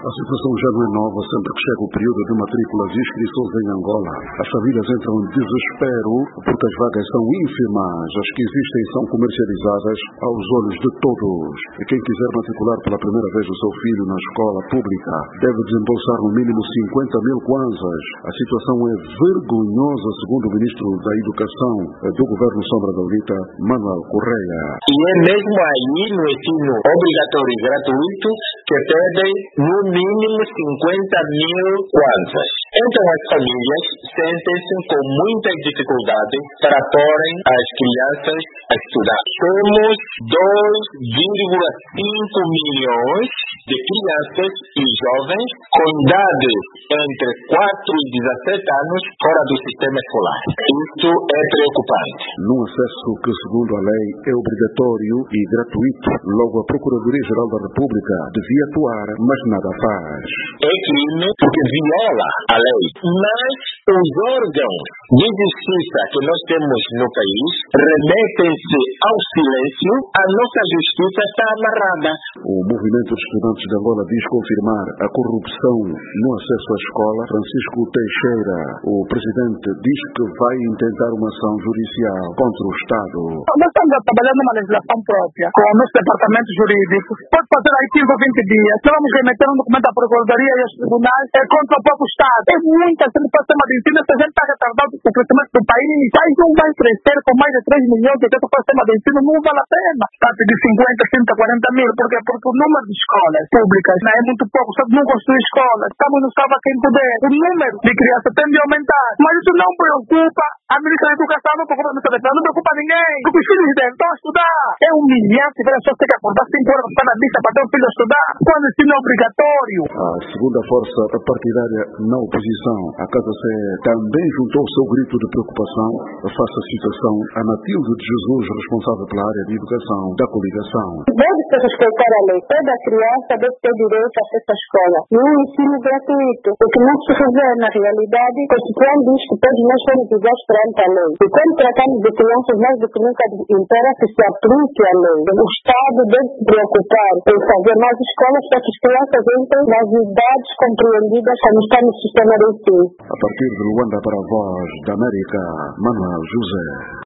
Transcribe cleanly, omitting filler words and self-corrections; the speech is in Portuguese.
A situação já não é nova sempre que chega o período de matrículas e inscrições em Angola. As famílias entram em desespero porque as vagas são ínfimas. As que existem são comercializadas aos olhos de todos. E quem quiser matricular pela primeira vez o seu filho na escola pública deve desembolsar no mínimo 50 mil kwanzas. A situação é vergonhosa, segundo o ministro da Educação do governo Sombra da Unita, Manuel Correia. E é mesmo aí no ensino obrigatório e gratuito que pedem no mínimo 50 mil kwanzas. Então as famílias sentem-se com muitas dificuldades para porem as crianças a estudar. Temos 2,5 milhões de crianças e jovens com idades entre 4 e 17 anos fora do sistema escolar. Isto é preocupante. Num acesso que, segundo a lei, é obrigatório e gratuito, logo a Procuradoria-Geral da República devia atuar, mas nada faz. É crime porque viola a lei. Mas os órgãos de justiça que nós temos no país remetem-se ao silêncio. A nossa justiça está amarrada. O Movimento de Estudantes de Angola diz confirmar a corrupção no acesso à escola. Francisco Teixeira, o presidente, diz que vai intentar uma ação judicial contra o Estado. Nós estamos a trabalhar numa legislação própria, com o nosso departamento jurídico. Pode fazer aí 15 ou 20 dias. Nós vamos remeter um documento à Procuradoria e aos tribunais contra o próprio Estado. É muita gente para o sistema de ensino. Se a gente está retardado o crescimento do país, o país não vai crescer com mais de 3 milhões de gente para o sistema de ensino. Não vale a pena. Parte de 50, 30, 40 mil. Porque o número de escolas públicas é muito pouco. Só não construir escolas. Estamos no salva quem puder. O número de crianças tem de aumentar. Mas isso não preocupa a ministra da Educação, não preocupa a ministra da Educação, não preocupa ninguém. Porque os filhos deles estão a estudar. É humilhante ver as pessoas ter que acordar 5 horas para na lista para ter o filho a estudar. Quando o ensino é obrigatório. A segunda força partidária na oposição, a Casa Sé, também juntou o seu grito de preocupação face à situação a Matilde de Jesus, responsável pela área de educação da coligação. Deve-se respeitar a lei. Toda criança deve ter direito a acesso à escola. E um ensino gratuito. O que não se revê na realidade, constituindo diz que todos nós somos iguais perante a lei. E quando tratamos de crianças, mais do que nunca impera que se aplique a lei. O Estado deve se preocupar em fazer mais escolas para que as crianças entrem nas idades compreendidas como está no sistema de ensino. A partir de Luanda para a Voz da América, Manuel José.